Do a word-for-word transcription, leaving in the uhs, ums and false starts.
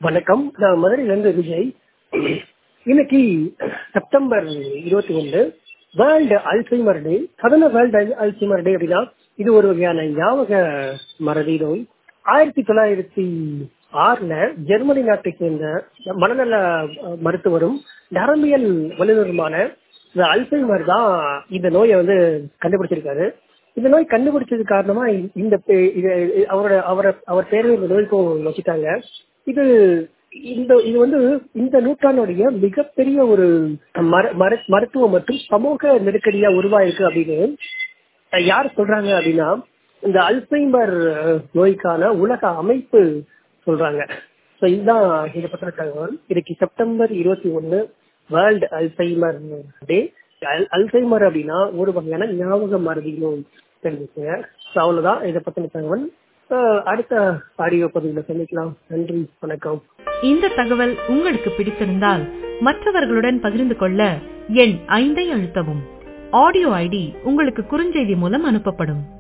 வணக்கம். நான் மதுரையில இருந்து விஜய். இன்னைக்கு செப்டம்பர் இருபத்தி ஒன்று வேர்ல்டு அல்சைமர் டே. சதன வேர்ல்டு அல்சைமர் டே அப்படின்னா இது ஒரு வகையான ஞாபக மறதி நோய். ஆயிரத்தி தொள்ளாயிரத்தி ஆறுல ஜெர்மனி நாட்டை சேர்ந்த மனநல மருத்துவரும் நரம்பியல் வல்லுநருமான இந்த அல்சைமர் தான் இந்த நோயை வந்து கண்டுபிடிச்சிருக்காரு. இந்த நோய் கண்டுபிடிச்சது காரணமா இந்த அவரோட அவரை அவர் பேரை இந்த நோய்க்கும் வச்சுட்டாங்க. இது இந்த இது வந்து இந்த நூற்றாண்டுடைய மிகப்பெரிய ஒரு மருத்துவ மற்றும் சமூக நெருக்கடியா உருவாயிருக்கு அப்படின்னு யார் சொல்றாங்க அப்படின்னா இந்த அல்சைமர் நோய்க்கான உலக அமைப்பு சொல்றாங்க. ஸோ இதுதான் இதை பத்தின தகவல். இன்னைக்கு செப்டம்பர் இருபத்தி ஒன்னு வேர்ல்டு அல்சைமர் டே. அல்சைமர் அப்படின்னா ஒரு வகையான ஞாபக மறதி நோய் தெரிஞ்சுக்கங்க. ஸோ அவ்வளவுதான் இதை பத்தின தகவல். அடுத்த ஆடியோ பதிவில் சந்திக்கலாம். நன்றி, வணக்கம். இந்த தகவல் உங்களுக்கு பிடித்திருந்தால் மற்றவர்களுடன் பகிர்ந்து கொள்ள எண் ஐந்தை அழுத்தவும். ஆடியோ ஐடி உங்களுக்கு குறுஞ்செய்தி மூலம் அனுப்பப்படும்.